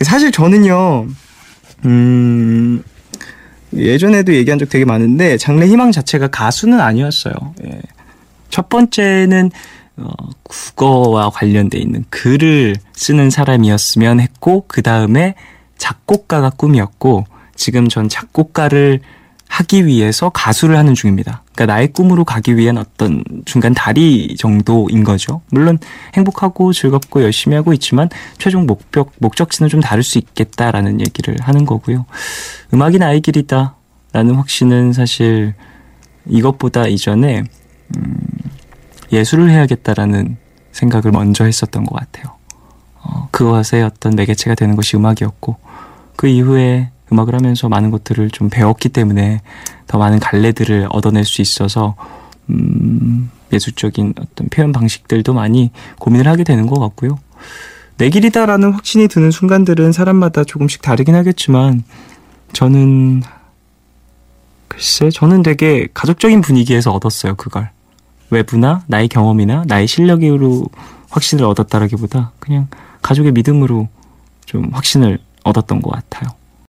사실 저는요, 예전에도 얘기한 적 되게 많은데 장래 희망 자체가 가수는 아니었어요. 예. 첫 번째는 국어와 관련돼 있는 글을 쓰는 사람이었으면 했고, 그 다음에 작곡가가 꿈이었고, 지금 전 작곡가를 하기 위해서 가수를 하는 중입니다. 그러니까 나의 꿈으로 가기 위한 어떤 중간 다리 정도인 거죠. 물론 행복하고 즐겁고 열심히 하고 있지만 최종 목적지는 좀 다를 수 있겠다라는 얘기를 하는 거고요. 음악이 나의 길이다 라는 확신은 사실 이것보다 이전에 예술을 해야겠다라는 생각을 먼저 했었던 것 같아요. 그것의 어떤 매개체가 되는 것이 음악이었고, 그 이후에 음악을 하면서 많은 것들을 좀 배웠기 때문에 더 많은 갈래들을 얻어낼 수 있어서 예술적인 어떤 표현 방식들도 많이 고민을 하게 되는 것 같고요. 내 길이다라는 확신이 드는 순간들은 사람마다 조금씩 다르긴 하겠지만, 저는 되게 가족적인 분위기에서 얻었어요, 그걸. 외부나 나의 경험이나 나의 실력으로 확신을 얻었다라기보다 그냥 가족의 믿음으로 좀 확신을 얻었던 것 같아요.